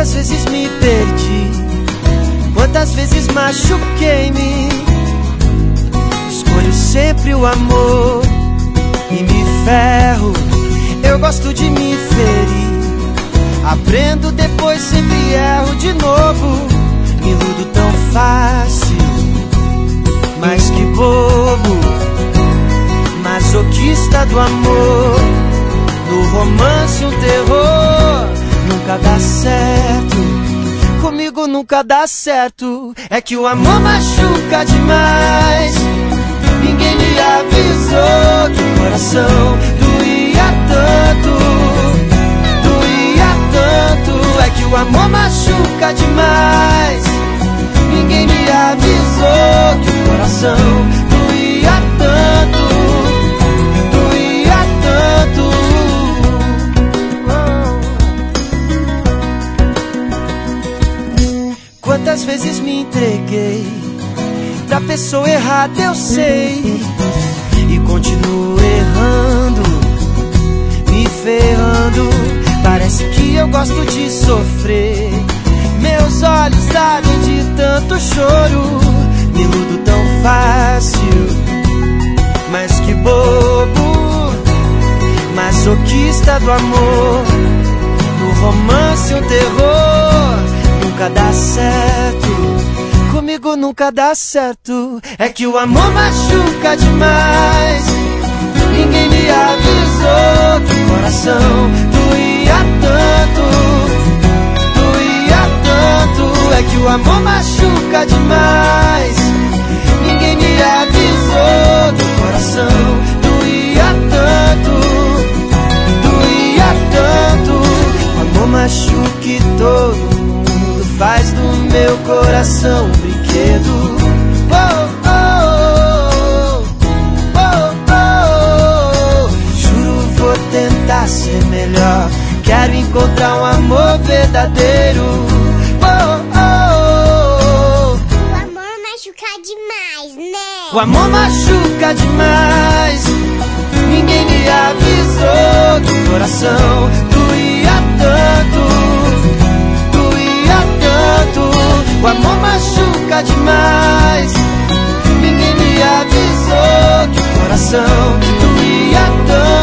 Quantas vezes me perdi, quantas vezes machuquei-me. Escolho sempre o amor e me ferro. Eu gosto de me ferir, aprendo, depois sempre erro de novo. Me iludo tão fácil, mas que bobo. Masoquista do amor, no romance um terror. Nunca dá certo, comigo nunca dá certo. É que o amor machuca demais. Ninguém me avisou que o coração doía tanto, doía tanto. É que o amor machuca demais. Ninguém me avisou que o coração doía tanto, doía tanto. Quantas vezes me entreguei pra pessoa errada, eu sei, e continuo errando, me ferrando. Parece que eu gosto de sofrer. Meus olhos ardem de tanto choro. Me iludo tão fácil, mas que bobo. Masoquista do amor, no romance um terror. Nunca dá certo, comigo nunca dá certo. É que o amor machuca demais. Ninguém me avisou que o coração doía tanto, doía tanto. É que o amor machuca demais. Ninguém me avisou que o coração doía tanto, doía tanto. O amor machuca e todo mundo faz do meu coração um brinquedo. Oh, oh, oh, oh, oh. Juro, vou tentar ser melhor. Quero encontrar um amor verdadeiro. Oh, oh, oh. O amor machuca demais, né? O amor machuca demais. Ninguém me avisou que o coração doía tanto, doía tanto. O amor machuca demais. Ninguém me avisou que o coração doía tanto.